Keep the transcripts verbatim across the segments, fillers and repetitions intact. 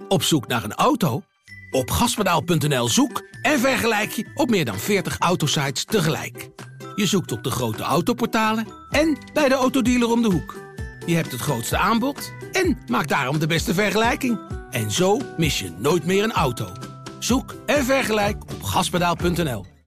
Op zoek naar een auto? Op gaspedaal punt n l zoek en vergelijk je op meer dan veertig autosites tegelijk. Je zoekt op de grote autoportalen en bij de autodealer om de hoek. Je hebt het grootste aanbod en maakt daarom de beste vergelijking. En zo mis je nooit meer een auto. Zoek en vergelijk op gaspedaal punt n l.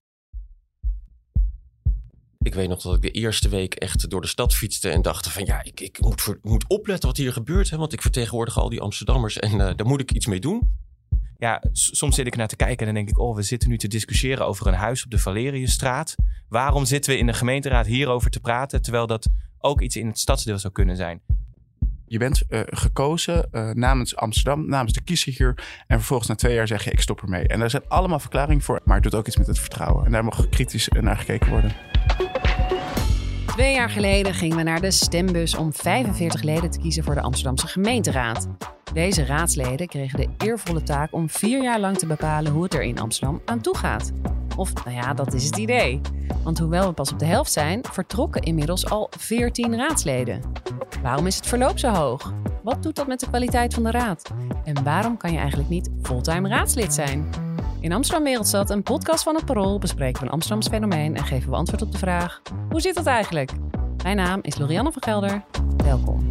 Ik weet nog dat ik de eerste week echt door de stad fietste en dacht van ja, ik, ik moet, voor, moet opletten wat hier gebeurt. Hè, want ik vertegenwoordig al die Amsterdammers en uh, daar moet ik iets mee doen. Ja, s- soms zit ik naar te kijken en dan denk ik, oh, we zitten nu te discussiëren over een huis op de Valeriusstraat. Waarom zitten we in de gemeenteraad hierover te praten, terwijl dat ook iets in het stadsdeel zou kunnen zijn? Je bent uh, gekozen uh, namens Amsterdam, namens de kiezer hier. En vervolgens na twee jaar zeg je, ik stop ermee. En daar zijn allemaal verklaringen voor. Maar het doet ook iets met het vertrouwen. En daar mag kritisch naar gekeken worden. Twee jaar geleden gingen we naar de stembus om vijfenveertig leden te kiezen voor de Amsterdamse gemeenteraad. Deze raadsleden kregen de eervolle taak om vier jaar lang te bepalen hoe het er in Amsterdam aan toe gaat. Of, nou ja, dat is het idee. Want hoewel we pas op de helft zijn, vertrokken inmiddels al veertien raadsleden. Waarom is het verloop zo hoog? Wat doet dat met de kwaliteit van de raad? En waarom kan je eigenlijk niet fulltime raadslid zijn? In Amsterdam Wereldstad, een podcast van het Parool, bespreken we een Amsterdams fenomeen en geven we antwoord op de vraag: hoe zit dat eigenlijk? Mijn naam is Lorianne van Gelder. Welkom.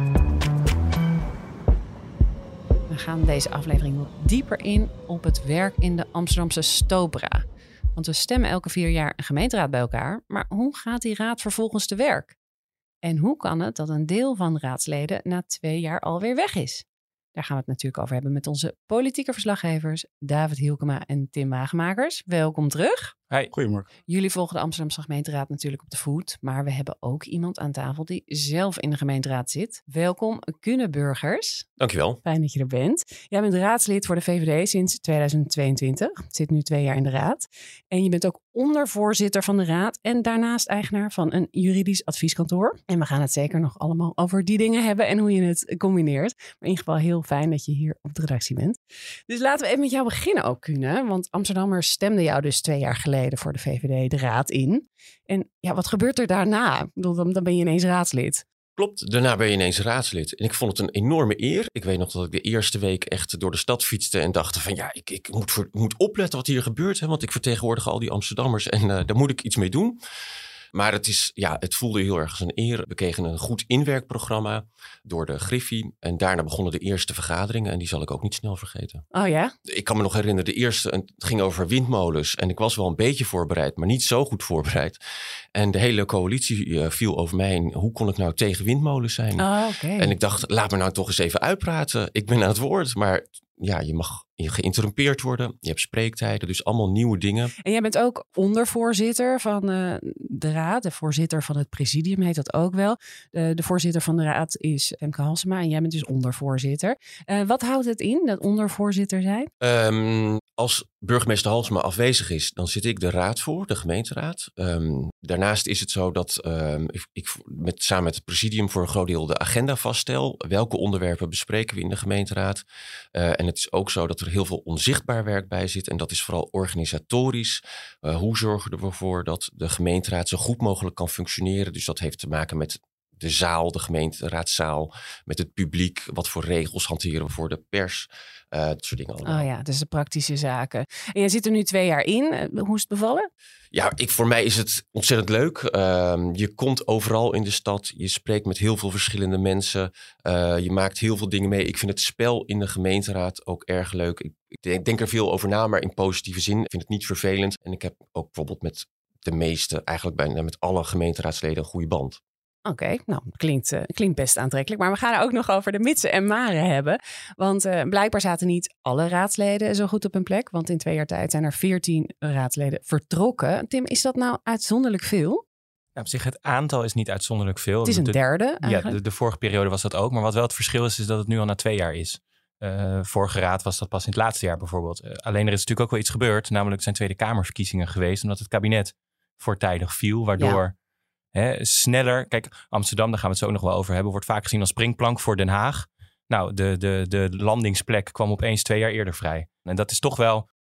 We gaan deze aflevering wat dieper in op het werk in de Amsterdamse Stopra. Want we stemmen elke vier jaar een gemeenteraad bij elkaar. Maar hoe gaat die raad vervolgens te werk? En hoe kan het dat een deel van de raadsleden na twee jaar alweer weg is? Daar gaan we het natuurlijk over hebben met onze politieke verslaggevers David Hielkema en Tim Wagemakers. Welkom terug. Hi. Goedemorgen. Jullie volgen de Amsterdamse gemeenteraad natuurlijk op de voet. Maar we hebben ook iemand aan tafel die zelf in de gemeenteraad zit. Welkom, Kune Burgers. Dankjewel. Fijn dat je er bent. Jij bent raadslid voor de V V D sinds tweeduizend tweeëntwintig. Zit nu twee jaar in de raad. En je bent ook ondervoorzitter van de raad en daarnaast eigenaar van een juridisch advieskantoor. En we gaan het zeker nog allemaal over die dingen hebben en hoe je het combineert. Maar in ieder geval heel fijn dat je hier op de redactie bent. Dus laten we even met jou beginnen ook, Kune. Want Amsterdammers stemden jou dus twee jaar geleden voor de V V D de raad in. En ja, wat gebeurt er daarna? Ik bedoel, dan, dan ben je ineens raadslid. Klopt, daarna ben je ineens raadslid. En ik vond het een enorme eer. Ik weet nog dat ik de eerste week echt door de stad fietste en dacht van ja, ik, ik moet, voor, moet opletten wat hier gebeurt. Hè, want ik vertegenwoordig al die Amsterdammers en uh, daar moet ik iets mee doen. Maar het, is, ja, het voelde heel erg als een eer. We kregen een goed inwerkprogramma door de Griffie. En daarna begonnen de eerste vergaderingen. En die zal ik ook niet snel vergeten. Oh ja? Ik kan me nog herinneren, de eerste het ging over windmolens. En ik was wel een beetje voorbereid, maar niet zo goed voorbereid. En de hele coalitie uh, viel over mij heen. Hoe kon ik nou tegen windmolens zijn? Oh, oké. En ik dacht, laat me nou toch eens even uitpraten. Ik ben aan het woord, maar ja, je mag geïnterrumpeerd worden. Je hebt spreektijden, dus allemaal nieuwe dingen. En jij bent ook ondervoorzitter van uh, de raad. De voorzitter van het presidium heet dat ook wel. Uh, de voorzitter van de raad is Emke Halsema en jij bent dus ondervoorzitter. Uh, wat houdt het in, dat ondervoorzitter zijn? Um, als burgemeester Halsema afwezig is, dan zit ik de raad voor, de gemeenteraad. Um, daarnaast is het zo dat um, ik, ik met, samen met het presidium voor een groot deel de agenda vaststel. Welke onderwerpen bespreken we in de gemeenteraad? Uh, en het is ook zo dat er heel veel onzichtbaar werk bij zit. En dat is vooral organisatorisch. Uh, hoe zorgen we ervoor dat de gemeenteraad zo goed mogelijk kan functioneren? Dus dat heeft te maken met de zaal, de gemeenteraadzaal, met het publiek. Wat voor regels hanteren we voor de pers? Uh, dat soort dingen allemaal. Oh ja, dus de praktische zaken. En jij zit er nu twee jaar in. Uh, hoe is het bevallen? Ja, ik, voor mij is het ontzettend leuk. Uh, je komt overal in de stad. Je spreekt met heel veel verschillende mensen. Uh, je maakt heel veel dingen mee. Ik vind het spel in de gemeenteraad ook erg leuk. Ik, ik denk, denk er veel over na, maar in positieve zin. Ik vind het niet vervelend. En ik heb ook bijvoorbeeld met de meeste, eigenlijk bijna met alle gemeenteraadsleden een goede band. Oké, okay, nou, klinkt, uh, klinkt best aantrekkelijk. Maar we gaan er ook nog over de mitsen en maren hebben. Want uh, blijkbaar zaten niet alle raadsleden zo goed op hun plek. Want in twee jaar tijd zijn er veertien raadsleden vertrokken. Tim, is dat nou uitzonderlijk veel? Ja, op zich, het aantal is niet uitzonderlijk veel. Het is een de, derde eigenlijk. Ja, de, de vorige periode was dat ook. Maar wat wel het verschil is, is dat het nu al na twee jaar is. Uh, vorige raad was dat pas in het laatste jaar bijvoorbeeld. Uh, alleen er is natuurlijk ook wel iets gebeurd. Namelijk zijn Tweede Kamerverkiezingen geweest. Omdat het kabinet voortijdig viel. Waardoor... Ja. He, sneller, kijk, Amsterdam, daar gaan we het zo ook nog wel over hebben, wordt vaak gezien als springplank voor Den Haag. Nou, de, de, de landingsplek kwam opeens twee jaar eerder vrij. En dat is toch wel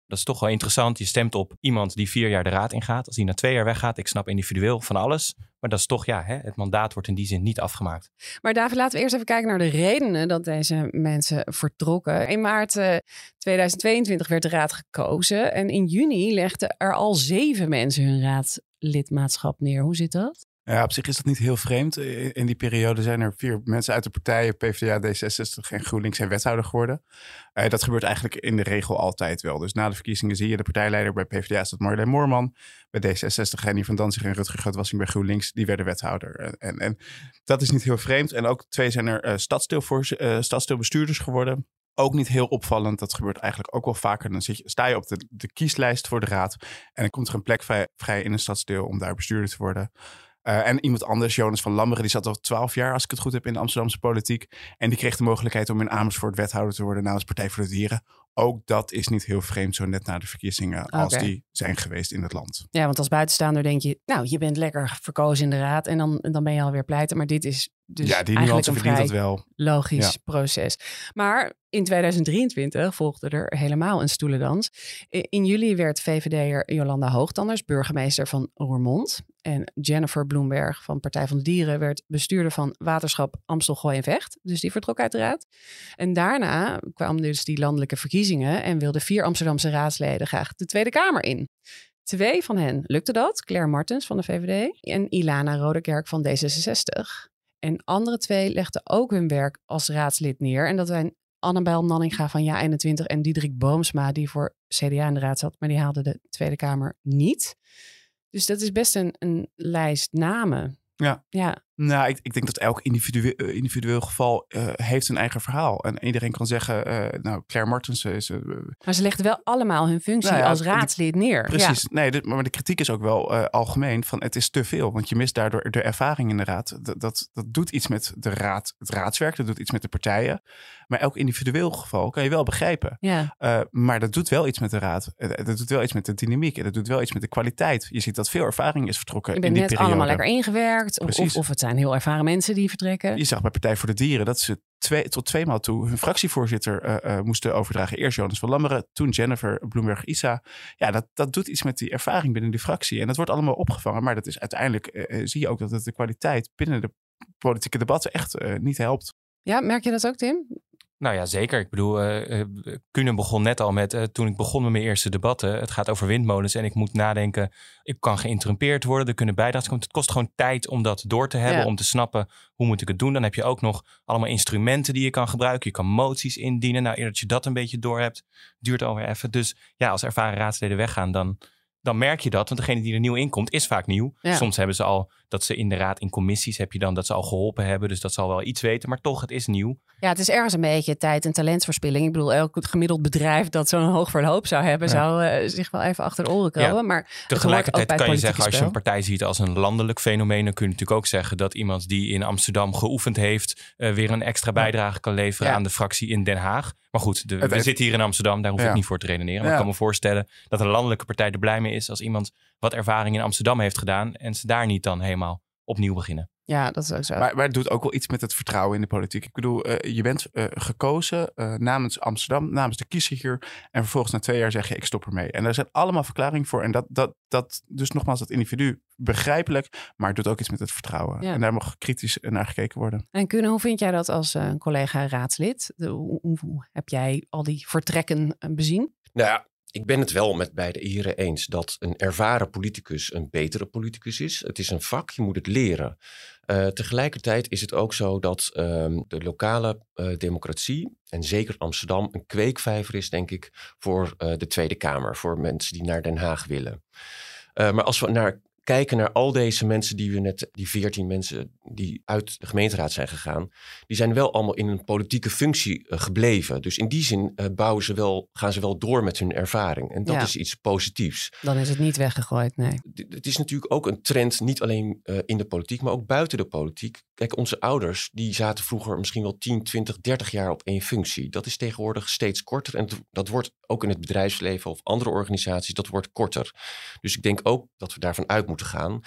Dat is toch wel interessant. Je stemt op iemand die vier jaar de raad ingaat. Als die na twee jaar weggaat, ik snap individueel van alles. Maar dat is toch, ja, hè, het mandaat wordt in die zin niet afgemaakt. Maar David, laten we eerst even kijken naar de redenen dat deze mensen vertrokken. In maart uh, tweeduizend tweeëntwintig werd de raad gekozen. En in juni legden er al zeven mensen hun raadlidmaatschap neer. Hoe zit dat? Ja, op zich is dat niet heel vreemd. In die periode zijn er vier mensen uit de partijen, PvdA, D zesenzestig en GroenLinks, zijn wethouder geworden. Uh, dat gebeurt eigenlijk in de regel altijd wel. Dus na de verkiezingen zie je de partijleider. Bij PvdA is dat Marjolein Moorman. Bij D zesenzestig Henny van Danzig en Rutger Grootwassing bij GroenLinks. Die werden wethouder. En, en, en dat is niet heel vreemd. En ook twee zijn er uh, stadsdeelvoor, uh, stadsdeelbestuurders geworden. Ook niet heel opvallend. Dat gebeurt eigenlijk ook wel vaker. Dan zit je, sta je op de, de kieslijst voor de raad. En dan komt er een plek vrij, vrij in een stadsdeel om daar bestuurder te worden. Uh, en iemand anders, Jonas van Lammeren, die zat al twaalf jaar, als ik het goed heb, in de Amsterdamse politiek. En die kreeg de mogelijkheid om in Amersfoort wethouder te worden namens Partij voor de Dieren. Ook dat is niet heel vreemd, zo net na de verkiezingen, als Okay. die zijn geweest in het land. Ja, want als buitenstaander denk je, nou, je bent lekker verkozen in de raad en dan, dan ben je alweer pleiten. Maar dit is dus ja, die eigenlijk nuance een verdient vrij dat wel. logisch Ja. proces. Maar in tweeduizend drieëntwintig volgde er helemaal een stoelendans. In juli werd V V D'er Jolanda Hoogtanders burgemeester van Roermond. En Jennifer Bloemberg van Partij van de Dieren werd bestuurder van Waterschap Amstel Gooi en Vecht. Dus die vertrok uit de raad. En daarna kwamen dus die landelijke verkiezingen en wilden vier Amsterdamse raadsleden graag de Tweede Kamer in. Twee van hen lukte dat. Claire Martens van de V V D en Ilana Rodekerk van D zesenzestig. En andere twee legden ook hun werk als raadslid neer. En dat zijn Annabel Nanninga van Ja eenentwintig en Diederik Boomsma, die voor C D A in de raad zat. Maar die haalde de Tweede Kamer niet. Dus dat is best een, een lijst namen. Ja. Ja. Nou, ik, ik denk dat elk individueel, individueel geval uh, heeft een eigen verhaal. En iedereen kan zeggen, uh, nou, Claire Martens is... Uh, maar ze legden wel allemaal hun functie nou ja, als raadslid neer. Precies. Ja. Nee, de, maar de kritiek is ook wel uh, algemeen van het is te veel. Want je mist daardoor de ervaring in de raad. Dat, dat, dat doet iets met de raad, het raadswerk. Dat doet iets met de partijen. Maar elk individueel geval kan je wel begrijpen. Ja. Uh, maar dat doet wel iets met de raad. Uh, dat doet wel iets met de dynamiek. En dat doet wel iets met de kwaliteit. Je ziet dat veel ervaring is vertrokken in die periode. Je bent net allemaal lekker ingewerkt. Of, of, of het zijn heel ervaren mensen die vertrekken. Je zag bij Partij voor de Dieren dat ze twee, tot tweemaal toe hun fractievoorzitter uh, uh, moesten overdragen. Eerst Jonas van Lammeren, toen Jennifer Bloemberg-Isa. Ja, dat, dat doet iets met die ervaring binnen die fractie. En dat wordt allemaal opgevangen. Maar dat is uiteindelijk, uh, zie je ook dat het de kwaliteit binnen de politieke debatten echt uh, niet helpt. Ja, merk je dat ook, Tim? Nou ja, zeker. Ik bedoel, uh, Kunen begon net al met, uh, toen ik begon met mijn eerste debatten, het gaat over windmolens en ik moet nadenken, ik kan geïnterrumpeerd worden, er kunnen bijdragen komen. Het kost gewoon tijd om dat door te hebben, ja. om te snappen, hoe moet ik het doen? Dan heb je ook nog allemaal instrumenten die je kan gebruiken. Je kan moties indienen. Nou, eerder dat je dat een beetje door hebt, duurt alweer even. Dus ja, als ervaren raadsleden weggaan, dan... dan merk je dat. Want degene die er nieuw in komt, is vaak nieuw. Ja. Soms hebben ze al, dat ze in de raad, in commissies heb je dan dat ze al geholpen hebben. Dus dat zal wel iets weten. Maar toch, het is nieuw. Ja, het is ergens een beetje tijd- en talentverspilling. Ik bedoel, elk gemiddeld bedrijf dat zo'n hoog verloop zou hebben, ja. zou uh, zich wel even achter de oren komen. Ja. Maar tegelijkertijd kan je zeggen, als je een partij ziet als een landelijk fenomeen, dan kun je natuurlijk ook zeggen dat iemand die in Amsterdam geoefend heeft, uh, weer een extra bijdrage kan leveren ja. aan de fractie in Den Haag. Maar goed, de, we het, zitten hier in Amsterdam, daar hoef ja. ik niet voor te redeneren. Maar ja. ik kan me voorstellen dat een landelijke partij er blij mee is als iemand wat ervaring in Amsterdam heeft gedaan en ze daar niet dan helemaal opnieuw beginnen. Ja, dat is ook zo. Maar, maar het doet ook wel iets met het vertrouwen in de politiek. Ik bedoel, uh, je bent uh, gekozen uh, namens Amsterdam, namens de kiezer hier. En vervolgens na twee jaar zeg je, ik stop ermee. En daar zijn allemaal verklaringen voor. En dat, dat, dat dus nogmaals, dat individu begrijpelijk, maar het doet ook iets met het vertrouwen. Ja. En daar mag kritisch naar gekeken worden. En Kunen, hoe vind jij dat als uh, collega raadslid? De, hoe, hoe, hoe heb jij al die vertrekken uh, bezien? Nou ja, ik ben het wel met beide heren eens dat een ervaren politicus een betere politicus is. Het is een vak, je moet het leren. Uh, tegelijkertijd is het ook zo dat um, de lokale uh, democratie, en zeker Amsterdam, een kweekvijver is, denk ik, voor uh, de Tweede Kamer. Voor mensen die naar Den Haag willen. Uh, maar als we naar kijken naar al deze mensen die we net, die veertien mensen die uit de gemeenteraad zijn gegaan, die zijn wel allemaal in een politieke functie uh, gebleven. Dus in die zin uh, bouwen ze wel, gaan ze wel door met hun ervaring. En dat ja. is iets positiefs. Dan is het niet weggegooid, nee. D- het is natuurlijk ook een trend, niet alleen uh, in de politiek, maar ook buiten de politiek. Kijk, onze ouders, die zaten vroeger misschien wel tien, twintig, dertig jaar op één functie. Dat is tegenwoordig steeds korter. En t- dat wordt ook in het bedrijfsleven of andere organisaties, dat wordt korter. Dus ik denk ook dat we daarvan uit moeten gaan.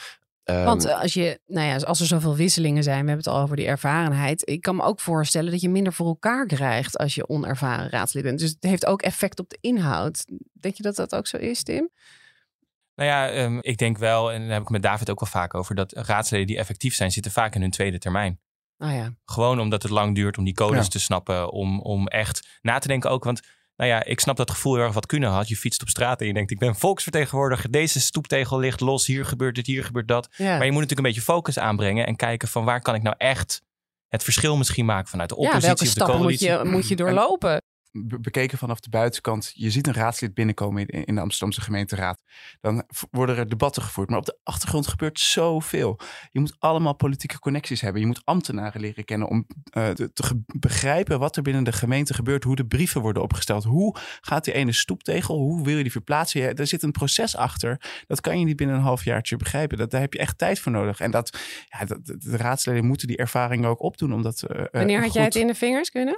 Um, Want als, je, nou ja, als er zoveel wisselingen zijn, we hebben het al over die ervarenheid. Ik kan me ook voorstellen dat je minder voor elkaar krijgt als je onervaren raadslid bent. Dus het heeft ook effect op de inhoud. Denk je dat dat ook zo is, Tim? Nou ja, um, ik denk wel, en daar heb ik met David ook wel vaak over, dat raadsleden die effectief zijn, zitten vaak in hun tweede termijn. Oh ja. Gewoon omdat het lang duurt om die codes Ja. te snappen, om, om echt na te denken ook. Want nou ja, ik snap dat gevoel heel erg wat Kuno had. Je fietst op straat en je denkt, ik ben volksvertegenwoordiger. Deze stoeptegel ligt los, hier gebeurt dit, hier gebeurt dat. Ja. Maar je moet natuurlijk een beetje focus aanbrengen en kijken van waar kan ik nou echt het verschil misschien maken vanuit de Ja, oppositie welke of de stappen moet coalitie. je, moet je doorlopen? Be- bekeken vanaf de buitenkant, je ziet een raadslid binnenkomen in, in de Amsterdamse gemeenteraad. Dan v- worden er debatten gevoerd. Maar op de achtergrond gebeurt zoveel. Je moet allemaal politieke connecties hebben. Je moet ambtenaren leren kennen om uh, te, te ge- begrijpen wat er binnen de gemeente gebeurt. Hoe de brieven worden opgesteld. Hoe gaat die ene stoeptegel? Hoe wil je die verplaatsen? Ja, er zit een proces achter. Dat kan je niet binnen een halfjaartje begrijpen. Dat, daar heb je echt tijd voor nodig. En dat, ja, dat, de raadsleden moeten die ervaringen ook opdoen. Omdat, uh, Wanneer had goed... jij het in de vingers kunnen?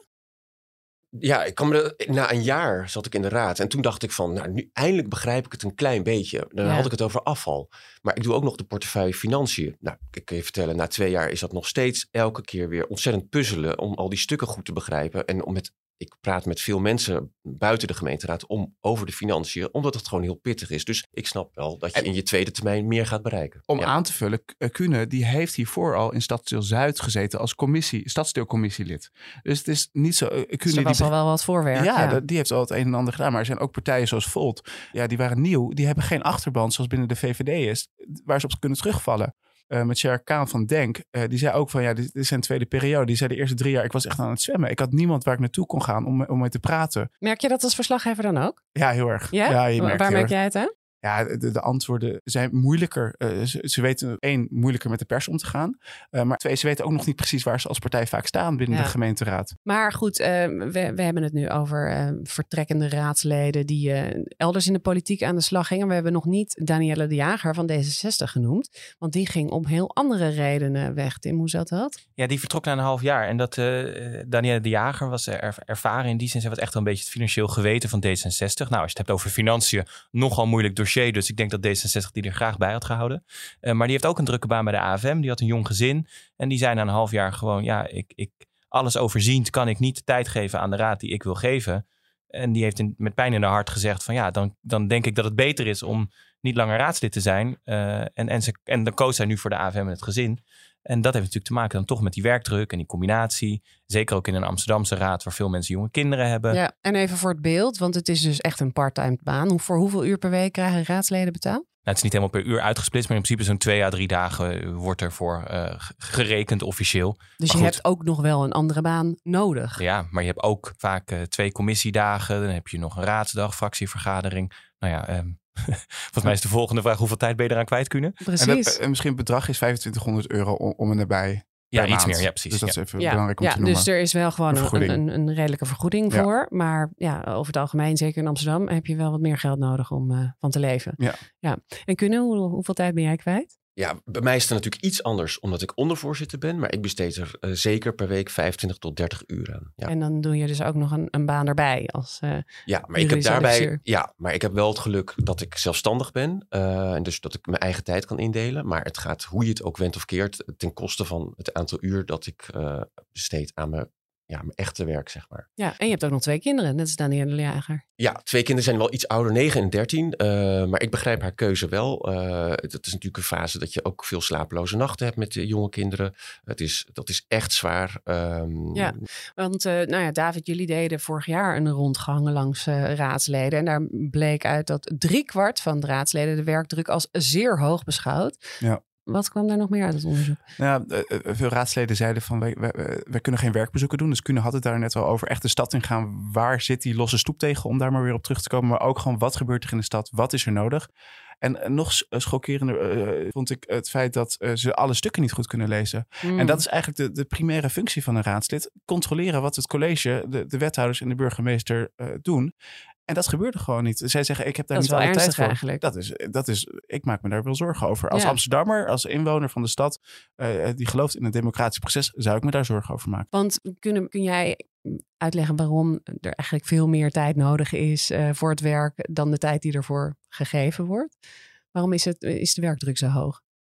Ja, ik kan me de, na een jaar zat ik in de raad. En toen dacht ik van, nou, nu eindelijk begrijp ik het een klein beetje. Dan Ja. had ik het over afval. Maar ik doe ook nog de portefeuille financiën. Nou, ik kan je vertellen, na twee jaar is dat nog steeds elke keer weer ontzettend puzzelen om al die stukken goed te begrijpen. En om met, ik praat met veel mensen buiten de gemeenteraad om over de financiën, omdat het gewoon heel pittig is. Dus ik snap wel dat je in je tweede termijn meer gaat bereiken. Om Ja. aan te vullen, K- Kuhne die heeft hiervoor al in Stadsdeel Zuid gezeten als commissie, stadsdeelcommissielid. Dus het is niet zo. Uh, Kuhne, Dus er was die, al wel wat voorwerk. ja, Ja, dat- die heeft al het een en ander gedaan. Maar er zijn ook partijen zoals Volt. Ja, die waren nieuw. Die hebben geen achterban zoals binnen de V V D is, waar ze op kunnen terugvallen. Uh, met Sher Kaan van Denk, uh, die zei ook van ja, dit, dit is zijn tweede periode. Die zei de eerste drie jaar, ik was echt aan het zwemmen. Ik had niemand waar ik naartoe kon gaan om, om mee te praten. Merk je dat als verslaggever dan ook? Ja, heel erg. Ja? je Waar merkt merk heel erg. jij het aan? Ja, de, de antwoorden zijn moeilijker. Uh, ze, ze weten één, moeilijker met de pers om te gaan. Uh, maar twee, ze weten ook nog niet precies waar ze als partij vaak staan binnen Ja. de gemeenteraad. Maar goed, uh, we, we hebben het nu over uh, vertrekkende raadsleden die uh, elders in de politiek aan de slag gingen. We hebben nog niet Danielle de Jager van D zesenzestig genoemd. Want die ging om heel andere redenen weg. Tim, hoe zat dat? Ja, die vertrok na een half jaar. En dat uh, Danielle de Jager was er, ervaren in die zin. Zij was echt wel een beetje het financieel geweten van D zesenzestig. Nou, als je het hebt over financiën, nogal moeilijk dossier. Dus ik denk dat D zesenzestig die er graag bij had gehouden. Uh, maar die heeft ook een drukke baan bij de A F M. Die had een jong gezin. En die zei na een half jaar gewoon, ja, ik, ik, alles overziend kan ik niet de tijd geven aan de raad die ik wil geven. En die heeft in, met pijn in haar hart gezegd van ja, dan, dan denk ik dat het beter is om niet langer raadslid te zijn. Uh, en, en, ze, en dan koos zij nu voor de A F M en het gezin. En dat heeft natuurlijk te maken dan toch met die werkdruk en die combinatie. Zeker ook in een Amsterdamse raad waar veel mensen jonge kinderen hebben. Ja, en even voor het beeld, want het is dus echt een parttime baan. Hoe, voor hoeveel uur per week krijgen raadsleden betaald? Nou, het is niet helemaal per uur uitgesplitst, maar in principe zo'n twee à drie dagen wordt ervoor uh, gerekend officieel. Dus maar je goed, hebt ook nog wel een andere baan nodig. Ja, maar je hebt ook vaak uh, twee commissiedagen. Dan heb je nog een raadsdag, fractievergadering. Nou ja, um, volgens mij is de volgende vraag: hoeveel tijd ben je eraan kwijt, Kuhne? Precies. En, dat, en misschien het bedrag is vijfentwintighonderd euro om, om en nabij. Ja, per iets maand. meer. Ja, precies. Dus dat ja. is even ja, belangrijk om ja, te noemen. dus er is wel gewoon Een een, een, een redelijke vergoeding Ja. voor. Maar ja, over het algemeen, zeker in Amsterdam, heb je wel wat meer geld nodig om uh, van te leven. Ja. Ja. En Kuhne, hoe, hoeveel tijd ben jij kwijt? Ja, bij mij is het natuurlijk iets anders omdat ik ondervoorzitter ben. Maar ik besteed er uh, zeker per week vijfentwintig tot dertig uur aan. Ja, En dan doe je dus ook nog een, een baan erbij als uh, ja maar ik heb daarbij. adviseur. Ja, maar ik heb wel het geluk dat ik zelfstandig ben. Uh, en dus dat ik mijn eigen tijd kan indelen. Maar het gaat, hoe je het ook went of keert, ten koste van het aantal uur dat ik uh, besteed aan mijn, ja, mijn echte werk, zeg maar. Ja, en je hebt ook nog twee kinderen, net als Danielle de Jager. Ja, twee kinderen zijn wel iets ouder, negen en dertien. Uh, maar ik begrijp haar keuze wel. Uh, het, het is natuurlijk een fase dat je ook veel slapeloze nachten hebt met de jonge kinderen. Het is, dat is echt zwaar. Um, ja, want uh, nou ja, David, jullie deden vorig jaar een rondgang langs uh, raadsleden. En daar bleek uit dat driekwart van de raadsleden de werkdruk als zeer hoog beschouwt. Ja. Wat kwam daar nog meer uit het onderzoek? Nou, uh, veel raadsleden zeiden van wij, wij, wij kunnen geen werkbezoeken doen. Dus Kuhne had het daar net al over. Echt de stad in gaan. Waar zit die losse stoeptegel? Om daar maar weer op terug te komen. Maar ook gewoon wat gebeurt er in de stad? Wat is er nodig? En uh, nog schokkerender uh, vond ik het feit dat uh, ze alle stukken niet goed kunnen lezen. Mm. En dat is eigenlijk de, de primaire functie van een raadslid. Controleren wat het college, de, de wethouders en de burgemeester uh, doen. En dat gebeurde gewoon niet. Zij zeggen, ik heb daar dat niet alle tijd voor. Eigenlijk. Dat is, dat is, ik maak me daar wel zorgen over. Als ja. Amsterdammer, als inwoner van de stad, uh, die gelooft in het democratisch proces, zou ik me daar zorgen over maken. Want kun, kun jij uitleggen waarom er eigenlijk veel meer tijd nodig is uh, voor het werk dan de tijd die ervoor gegeven wordt? Waarom is, het, is de werkdruk zo hoog?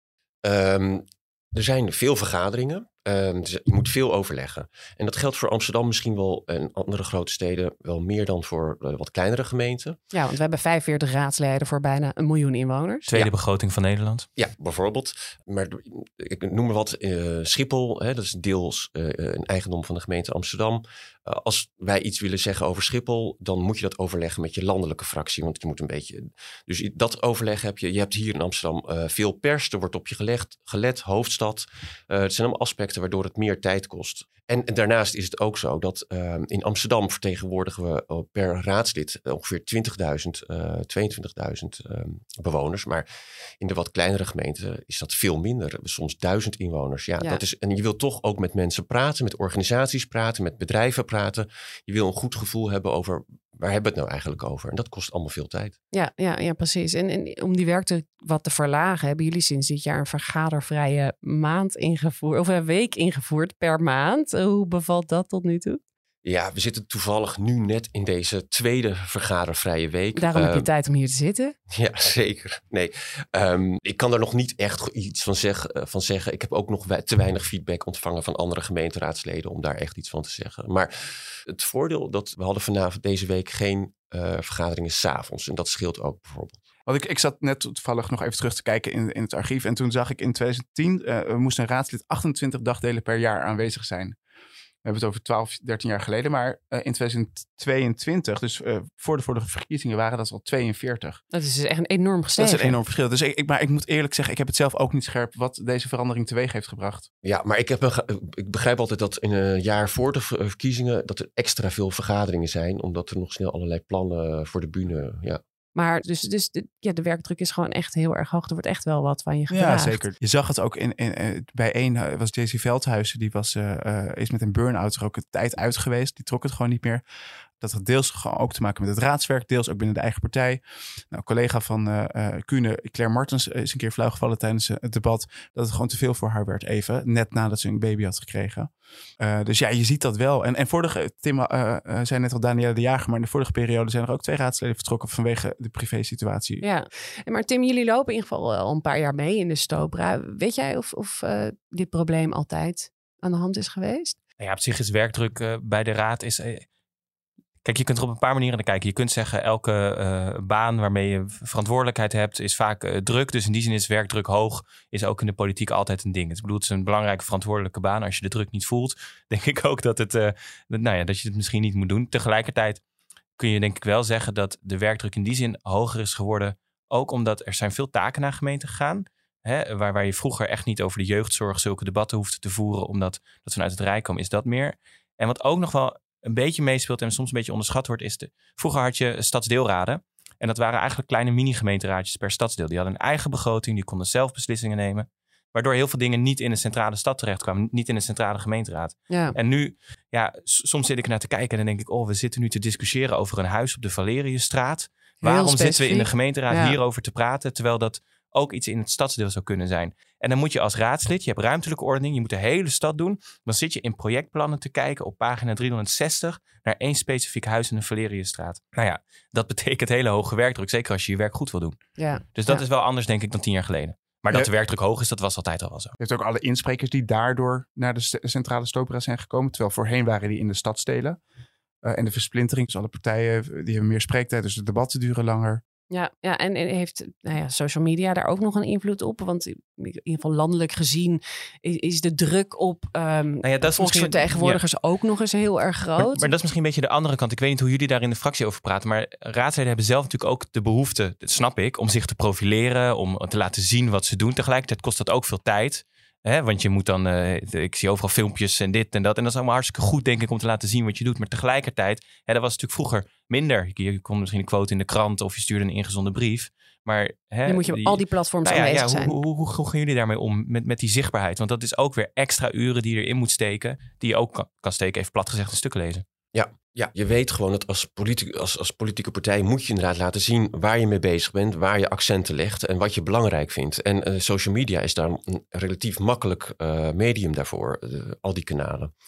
Um, er zijn veel vergaderingen. Um, dus je moet veel overleggen. En dat geldt voor Amsterdam misschien wel en andere grote steden wel meer dan voor uh, wat kleinere gemeenten. Ja, want we hebben vijfenveertig raadsleden voor bijna een miljoen inwoners. Tweede Ja. begroting van Nederland. Ja, bijvoorbeeld. Maar ik noem maar wat. Uh, Schiphol, hè, dat is deels uh, een eigendom van de gemeente Amsterdam. Uh, als wij iets willen zeggen over Schiphol, dan moet je dat overleggen met je landelijke fractie. Want je moet een beetje. Dus dat overleg heb je. Je hebt hier in Amsterdam uh, veel pers. Er wordt op je gelegd, gelet, hoofdstad. Uh, het zijn allemaal aspecten waardoor het meer tijd kost. En, en daarnaast is het ook zo dat uh, in Amsterdam vertegenwoordigen we per raadslid ongeveer twintigduizend, uh, tweeëntwintigduizend uh, bewoners. Maar in de wat kleinere gemeenten is dat veel minder. Soms duizend inwoners. Ja, Ja. Dat is, en je wilt toch ook met mensen praten, met organisaties praten, met bedrijven praten. Je wil een goed gevoel hebben over waar hebben we het nou eigenlijk over. En dat kost allemaal veel tijd. Ja, ja, ja precies. En, en om die werkdruk wat te verlagen, hebben jullie sinds dit jaar een vergadervrije maand ingevoerd, of een week ingevoerd per maand. Hoe bevalt dat tot nu toe? Ja, we zitten toevallig nu net in deze tweede vergadervrije week. Daarom uh, heb je Uh, tijd om hier te zitten. Ja, zeker. Nee, um, ik kan daar nog niet echt iets van, zeg, van zeggen. Ik heb ook nog te weinig feedback ontvangen van andere gemeenteraadsleden om daar echt iets van te zeggen. Maar het voordeel dat we hadden vanavond deze week geen uh, vergaderingen 's avonds. En dat scheelt ook bijvoorbeeld. Want ik, ik zat net toevallig nog even terug te kijken in, in het archief. En toen zag ik in twintig tien, uh, moest een raadslid achtentwintig dagdelen per jaar aanwezig zijn. We hebben het over twaalf, dertien jaar geleden. Maar uh, in twintig tweeëntwintig, dus uh, voor de vorige verkiezingen, waren dat al tweeënveertig. Dat is dus echt een enorm gestegen. Dat is een enorm verschil. Dus ik, ik, maar ik moet eerlijk zeggen, ik heb het zelf ook niet scherp wat deze verandering teweeg heeft gebracht. Ja, maar ik, heb een, ik begrijp altijd dat in een jaar voor de verkiezingen dat er extra veel vergaderingen zijn. Omdat er nog snel allerlei plannen voor de bühne, ja. Maar dus, dus de, ja, de werkdruk is gewoon echt heel erg hoog. Er wordt echt wel wat van je gevraagd. Ja, zeker. Je zag het ook in, in, in, bij één, was J C Veldhuizen. Die was, uh, uh, is met een burn-out er ook een tijd uit geweest. Die trok het gewoon niet meer. Dat had deels gewoon ook te maken met het raadswerk. Deels ook binnen de eigen partij. Nou, collega van uh, uh, Kuhne, Claire Martens, is een keer flauw gevallen tijdens uh, het debat. Dat het gewoon te veel voor haar werd even. Net nadat ze een baby had gekregen. Uh, dus ja, je ziet dat wel. En, en vorige, Tim uh, uh, zei net al Danielle de Jager. Maar in de vorige periode zijn er ook twee raadsleden vertrokken vanwege de privé-situatie. Ja, maar Tim, jullie lopen in ieder geval al een paar jaar mee in de Stopra. Weet jij of, of uh, dit probleem altijd aan de hand is geweest? Ja, op zich is werkdruk uh, bij de raad is... Uh, Kijk, je kunt er op een paar manieren naar kijken. Je kunt zeggen, elke uh, baan waarmee je verantwoordelijkheid hebt, is vaak uh, druk. Dus in die zin is werkdruk hoog, is ook in de politiek altijd een ding. Dus ik bedoel, het is een belangrijke verantwoordelijke baan. Als je de druk niet voelt, denk ik ook dat, het, uh, dat, nou ja, dat je het misschien niet moet doen. Tegelijkertijd kun je denk ik wel zeggen dat de werkdruk in die zin hoger is geworden. Ook omdat er zijn veel taken naar gemeenten gegaan. Hè, waar, waar je vroeger echt niet over de jeugdzorg zulke debatten hoefde te voeren, omdat dat vanuit het Rijk kwam, is dat meer. En wat ook nog wel een beetje meespeelt en soms een beetje onderschat wordt, is de... Vroeger had je stadsdeelraden. En dat waren eigenlijk kleine mini-gemeenteraadjes per stadsdeel. Die hadden een eigen begroting, die konden zelf beslissingen nemen. Waardoor heel veel dingen niet in een centrale stad terechtkwamen. Niet in een centrale gemeenteraad. Ja. En nu, ja, soms zit ik naar te kijken en dan denk ik, oh, we zitten nu te discussiëren over een huis op de Valeriusstraat. Waarom zitten we in de gemeenteraad ja. hierover te praten, terwijl dat ook iets in het stadsdeel zou kunnen zijn. En dan moet je als raadslid, je hebt ruimtelijke ordening, je moet de hele stad doen. Dan zit je in projectplannen te kijken op pagina driehonderdzestig naar één specifiek huis in de Valeriusstraat. Nou ja, dat betekent hele hoge werkdruk, zeker als je je werk goed wil doen. Ja. Dus dat ja. is wel anders, denk ik, dan tien jaar geleden. Maar dat ja. de werkdruk hoog is, dat was altijd al wel zo. Je hebt ook alle insprekers die daardoor naar de st- centrale Stopra zijn gekomen. Terwijl voorheen waren die in de stadsdelen. Uh, en de versplintering, dus alle partijen die hebben meer spreektijd, dus de debatten duren langer. Ja, ja, en heeft nou ja, social media daar ook nog een invloed op? Want in ieder geval landelijk gezien is, is de druk op um, nou ja, volksvertegenwoordigers ja. ook nog eens heel erg groot. Maar, maar dat is misschien een beetje de andere kant. Ik weet niet hoe jullie daar in de fractie over praten. Maar raadsleden hebben zelf natuurlijk ook de behoefte, dat snap ik, om zich te profileren, om te laten zien wat ze doen. Tegelijkertijd kost dat ook veel tijd. Hè? Want je moet dan, uh, ik zie overal filmpjes en dit en dat. En dat is allemaal hartstikke goed, denk ik, om te laten zien wat je doet. Maar tegelijkertijd, hè, dat was natuurlijk vroeger minder. Je, je kon misschien een quote in de krant of je stuurde een ingezonden brief. Maar hè, dan moet je op die, al die platforms nou ja, aanwezig ja, zijn. Hoe, hoe, hoe, hoe gaan jullie daarmee om met, met die zichtbaarheid? Want dat is ook weer extra uren die je erin moet steken. Die je ook kan, kan steken, even plat gezegd, een stuk lezen. Ja, ja, je weet gewoon dat als, politi- als, als politieke partij moet je inderdaad laten zien waar je mee bezig bent, waar je accenten legt en wat je belangrijk vindt. En uh, social media is daar een relatief makkelijk uh, medium daarvoor, uh, al die kanalen.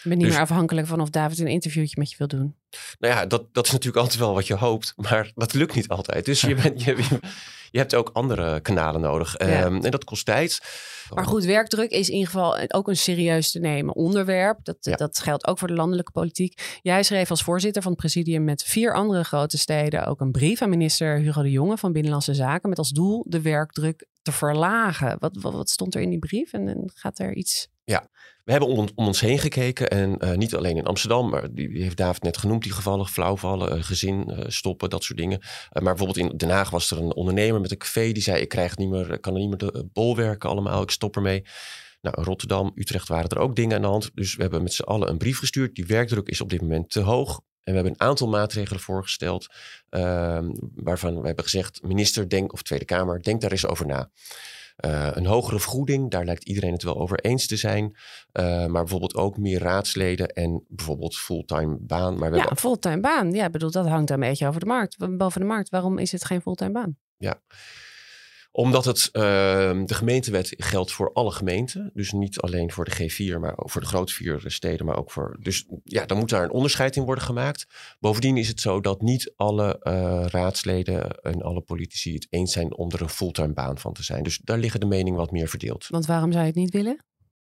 Ik ben niet Dus- meer afhankelijk van of David een interviewtje met je wil doen. Nou ja, dat, dat is natuurlijk altijd wel wat je hoopt. Maar dat lukt niet altijd. Dus je, bent, je, je, je hebt ook andere kanalen nodig. Ja. Um, en dat kost tijd. Maar goed, werkdruk is in ieder geval ook een serieus te nemen onderwerp. Dat, Ja. dat geldt ook voor de landelijke politiek. Jij schreef als voorzitter van het presidium met vier andere grote steden ook een brief aan minister Hugo de Jonge van Binnenlandse Zaken met als doel de werkdruk te verlagen. Wat, wat, wat stond er in die brief en, en gaat er iets... We hebben om, om ons heen gekeken en uh, niet alleen in Amsterdam, maar die, die heeft David net genoemd, die gevallen, flauwvallen, uh, gezin uh, stoppen, dat soort dingen. Uh, maar bijvoorbeeld in Den Haag was er een ondernemer met een café die zei, ik krijg het niet meer, ik kan er niet meer de uh, bol werken allemaal, ik stop ermee. Nou, in Rotterdam, Utrecht waren er ook dingen aan de hand. Dus we hebben met z'n allen een brief gestuurd. Die werkdruk is op dit moment te hoog. En we hebben een aantal maatregelen voorgesteld, uh, waarvan we hebben gezegd, minister, denk, of Tweede Kamer, denk daar eens over na. Uh, een hogere vergoeding, daar lijkt iedereen het wel over eens te zijn. Uh, maar bijvoorbeeld ook meer raadsleden en bijvoorbeeld fulltime baan. Maar we Ja, hebben... een fulltime baan. Ja, bedoel, dat hangt een beetje over de markt. Boven de markt. Waarom is het geen fulltime baan? Ja, omdat het, uh, de gemeentewet geldt voor alle gemeenten. Dus niet alleen voor de G vier, maar ook voor de grote vier steden. Maar ook voor, dus ja, dan moet daar een onderscheid in worden gemaakt. Bovendien is het zo dat niet alle uh, raadsleden en alle politici het eens zijn om er een fulltime baan van te zijn. Dus daar liggen de meningen wat meer verdeeld. Want waarom zou je het niet willen?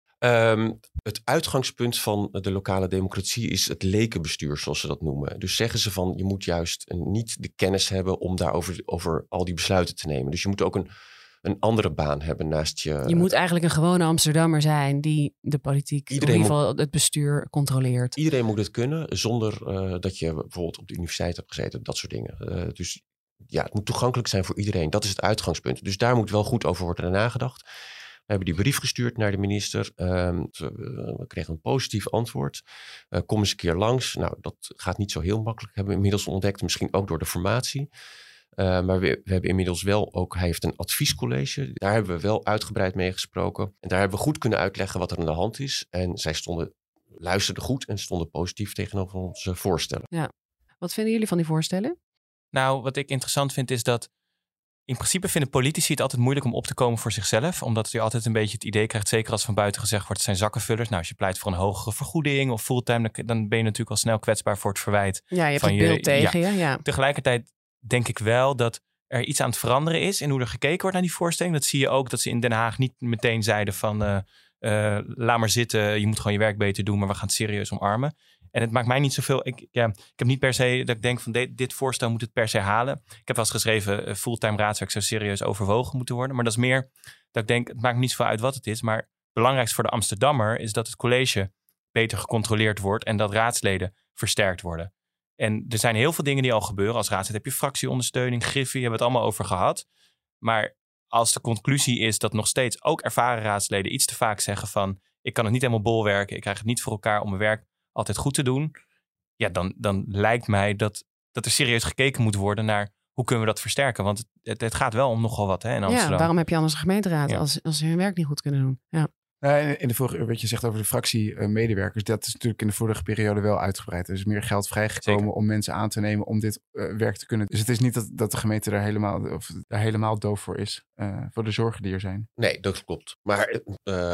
Um, het uitgangspunt van de lokale democratie is het lekenbestuur, zoals ze dat noemen. Dus zeggen ze van, je moet juist niet de kennis hebben om daarover over al die besluiten te nemen. Dus je moet ook een, een andere baan hebben naast je... Je moet eigenlijk een gewone Amsterdammer zijn die de politiek, Iedereen in ieder geval het bestuur, controleert. Iedereen moet het kunnen, zonder uh, dat je bijvoorbeeld op de universiteit hebt gezeten, dat soort dingen. Uh, dus ja, het moet toegankelijk zijn voor iedereen. Dat is het uitgangspunt. Dus daar moet wel goed over worden nagedacht. We hebben die brief gestuurd naar de minister. Um, we, we kregen een positief antwoord. Uh, kom eens een keer langs. Nou, dat gaat niet zo heel makkelijk. Hebben we inmiddels ontdekt. Misschien ook door de formatie. Uh, maar we, we hebben inmiddels wel ook... Hij heeft een adviescollege. Daar hebben we wel uitgebreid mee gesproken. En daar hebben we goed kunnen uitleggen wat er aan de hand is. En zij stonden, luisterden goed en stonden positief tegenover onze voorstellen. Ja. Wat vinden jullie van die voorstellen? Nou, wat ik interessant vind is dat... In principe vinden politici het altijd moeilijk om op te komen voor zichzelf. Omdat je altijd een beetje het idee krijgt, zeker als van buiten gezegd wordt, het zijn zakkenvullers. Nou, als je pleit voor een hogere vergoeding of fulltime, dan ben je natuurlijk al snel kwetsbaar voor het verwijt. Ja, je hebt van het beeld je, tegen ja. je. Ja. Tegelijkertijd denk ik wel dat er iets aan het veranderen is in hoe er gekeken wordt naar die voorstelling. Dat zie je ook dat ze in Den Haag niet meteen zeiden van uh, uh, laat maar zitten, je moet gewoon je werk beter doen, maar we gaan het serieus omarmen. En het maakt mij niet zoveel. Ik, ja, ik heb niet per se dat ik denk van dit, dit voorstel moet het per se halen. Ik heb wel eens geschreven, uh, fulltime raadswerk zou serieus overwogen moeten worden. Maar dat is meer dat ik denk, het maakt niet zoveel uit wat het is. Maar het belangrijkste voor de Amsterdammer is dat het college beter gecontroleerd wordt en dat raadsleden versterkt worden. En er zijn heel veel dingen die al gebeuren. Als raadslid heb je fractieondersteuning, griffie, hebben we het allemaal over gehad. Maar als de conclusie is dat nog steeds ook ervaren raadsleden iets te vaak zeggen van ik kan het niet helemaal bolwerken, ik krijg het niet voor elkaar om mijn werk altijd goed te doen. Ja, dan, dan lijkt mij dat, dat er serieus gekeken moet worden naar hoe kunnen we dat versterken. Want het, het gaat wel om nogal wat hè, in Amsterdam. Ja, waarom heb je anders een gemeenteraad Ja. als, als ze hun werk niet goed kunnen doen? Ja. Uh, in de vorige, wat je zegt over de fractiemedewerkers, dat is natuurlijk in de vorige periode wel uitgebreid. Er is meer geld vrijgekomen Zeker. om mensen aan te nemen om dit uh, werk te kunnen. Dus het is niet dat, dat de gemeente daar helemaal, of daar helemaal doof voor is, uh, voor de zorgen die er zijn. Nee, dat klopt. Maar uh,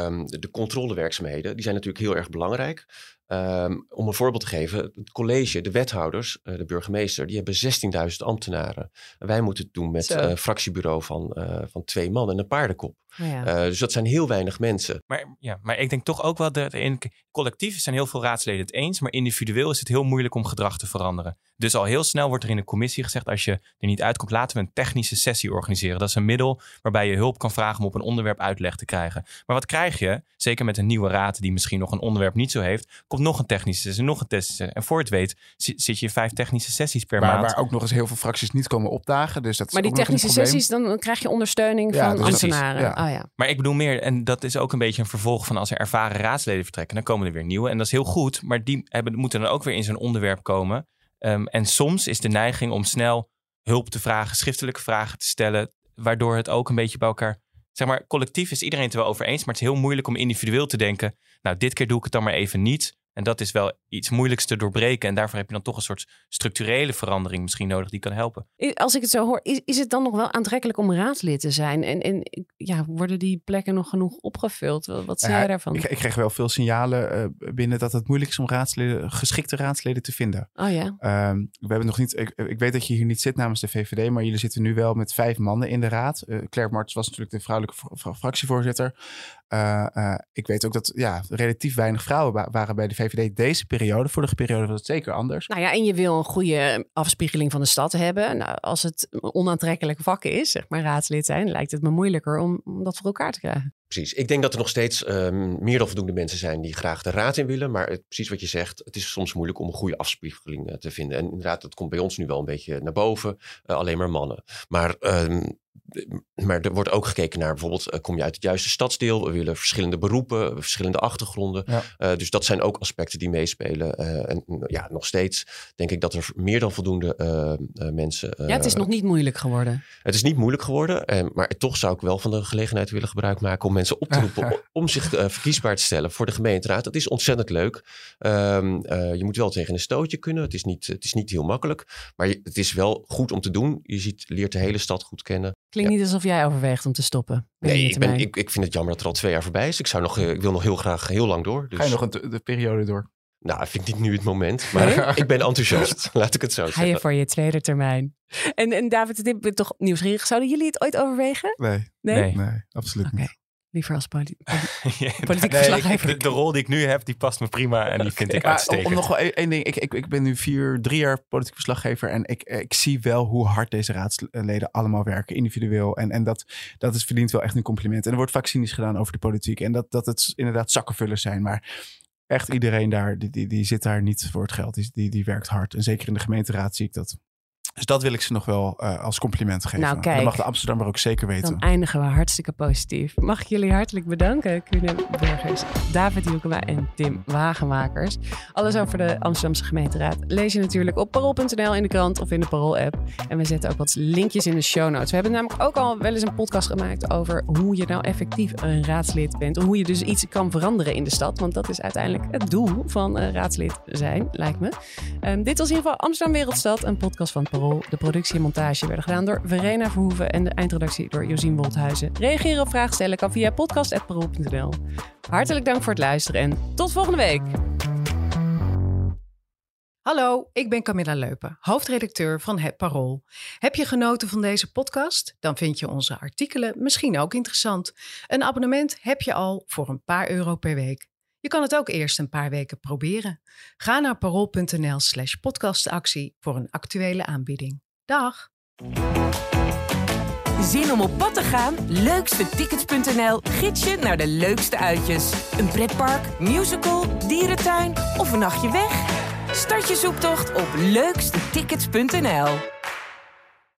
de controlewerkzaamheden, die zijn natuurlijk heel erg belangrijk. Um, om een voorbeeld te geven, het college, de wethouders, uh, de burgemeester, die hebben zestienduizend ambtenaren. En wij moeten het doen met een uh, fractiebureau van, uh, van twee man en een paardenkop. Oh ja. Uh, dus dat zijn heel weinig mensen. Maar, ja, maar ik denk toch ook wel dat in collectief zijn heel veel raadsleden het eens, maar individueel is het heel moeilijk om gedrag te veranderen. Dus al heel snel wordt er in de commissie gezegd, als je er niet uitkomt, laten we een technische sessie organiseren. Dat is een middel waarbij je hulp kan vragen om op een onderwerp uitleg te krijgen. Maar wat krijg je, zeker met een nieuwe raad die misschien nog een onderwerp niet zo heeft, komt nog een technische sessie, nog een technische sessie. En voor het weet zit je in vijf technische sessies per waar, maand. Waar ook nog eens heel veel fracties niet komen opdagen. Dus dat is Maar die ook nog een technische probleem. sessies, dan krijg je ondersteuning Ja, van dus ambtenaren. precies, ja. Oh, ja. Maar ik bedoel meer, en dat is ook een beetje een vervolg van als er ervaren raadsleden vertrekken, dan komen er weer nieuwe. En dat is heel goed, maar die hebben, moeten dan ook weer in zo'n onderwerp komen. Um, en soms is de neiging om snel hulp te vragen, schriftelijke vragen te stellen, waardoor het ook een beetje bij elkaar, zeg maar, collectief is iedereen het er wel over eens, maar het is heel moeilijk om individueel te denken, nou, dit keer doe ik het dan maar even niet. En dat is wel iets moeilijks te doorbreken. En daarvoor heb je dan toch een soort structurele verandering misschien nodig die kan helpen. Als ik het zo hoor, is, is het dan nog wel aantrekkelijk om raadslid te zijn? En, en ja, worden die plekken nog genoeg opgevuld? Wat, wat zie ja, jij daarvan? Ik, ik kreeg wel veel signalen uh, binnen dat het moeilijk is om raadsleden, geschikte raadsleden te vinden. Oh ja. Um, we hebben nog niet. Ik, ik weet dat je hier niet zit namens de V V D, maar jullie zitten nu wel met vijf mannen in de raad. Uh, Claire Martens was natuurlijk de vrouwelijke v- fractievoorzitter. Uh, uh, ik weet ook dat ja, relatief weinig vrouwen wa- waren bij de V V D deze periode. Vorige periode was het zeker anders. Nou ja, en je wil een goede afspiegeling van de stad hebben. Nou, als het een onaantrekkelijk vak is, zeg maar raadslid zijn, lijkt het me moeilijker om, om dat voor elkaar te krijgen. Precies. Ik denk dat er nog steeds um, meer dan voldoende mensen zijn die graag de raad in willen. Maar het, precies wat je zegt, het is soms moeilijk om een goede afspiegeling uh, te vinden. En inderdaad, dat komt bij ons nu wel een beetje naar boven. Uh, alleen maar mannen. Maar... Um, Maar er wordt ook gekeken naar bijvoorbeeld, uh, kom je uit het juiste stadsdeel? We willen verschillende beroepen, verschillende achtergronden. Ja. Uh, dus dat zijn ook aspecten die meespelen. Uh, en ja, nog steeds denk ik dat er meer dan voldoende uh, uh, mensen... Uh, ja, het is nog niet moeilijk geworden. Het is niet moeilijk geworden. Uh, maar toch zou ik wel van de gelegenheid willen gebruik maken om mensen op te roepen om, om zich uh, verkiesbaar te stellen voor de gemeenteraad. Dat is ontzettend leuk. Um, uh, je moet wel tegen een stootje kunnen. Het is niet, het is niet heel makkelijk. Maar je, het is wel goed om te doen. Je ziet, leert de hele stad goed kennen. Klinkt ja. niet alsof jij overweegt om te stoppen. Nee, ik, ben, ik, ik vind het jammer dat er al twee jaar voorbij is. Ik, zou nog, ik wil nog heel graag heel lang door. Dus... Ga je nog een, de periode door? Nou, ik vind niet nu het moment. Maar nee? ik ben enthousiast. Laat ik het zo zeggen. Ga je voor je tweede termijn. En, en David, ik ben toch nieuwsgierig. Zouden jullie het ooit overwegen? Nee. Nee, nee, nee absoluut okay. niet. Liever als poli- poli- ja, politiek nee, verslaggever. De, de rol die ik nu heb, die past me prima en die okay. vind ik maar uitstekend. Om nog wel één ding. Ik, ik, ik ben nu vier, drie jaar politiek verslaggever. En ik, ik zie wel hoe hard deze raadsleden allemaal werken, individueel. En, en dat, dat is, verdient wel echt een compliment. En er wordt vaak cynisch gedaan over de politiek. En dat, dat het inderdaad zakkenvullers zijn. Maar echt iedereen daar, die, die, die zit daar niet voor het geld. Die, die, die werkt hard. En zeker in de gemeenteraad zie ik dat. Dus dat wil ik ze nog wel uh, als compliment geven. Nou, kijk, dat mag de Amsterdammer ook zeker weten. Dan eindigen we hartstikke positief. Mag ik jullie hartelijk bedanken, Kunen Burgers, David Hielkema en Tim Wagenmakers. Alles over de Amsterdamse gemeenteraad lees je natuurlijk op parool punt n l in de krant of in de Parool-app. En we zetten ook wat linkjes in de show notes. We hebben namelijk ook al wel eens een podcast gemaakt over hoe je nou effectief een raadslid bent. Hoe je dus iets kan veranderen in de stad. Want dat is uiteindelijk het doel van uh, raadslid zijn, lijkt me. Um, dit was in ieder geval Amsterdam Wereldstad, een podcast van Parool. De productie en montage werden gedaan door Verena Verhoeven en de eindredactie door Josien Wolthuizen. Reageren op vragen stellen kan via podcast punt parool punt n l. Hartelijk dank voor het luisteren en tot volgende week. Hallo, ik ben Camilla Leupen, hoofdredacteur van Het Parool. Heb je genoten van deze podcast? Dan vind je onze artikelen misschien ook interessant. Een abonnement heb je al voor een paar euro per week. Je kan het ook eerst een paar weken proberen. Ga naar parool punt n l slash podcastactie voor een actuele aanbieding. Dag! Zin om op pad te gaan? leukste tickets punt n l gids je naar de leukste uitjes. Een pretpark, musical, dierentuin of een nachtje weg? Start je zoektocht op leukste tickets punt n l.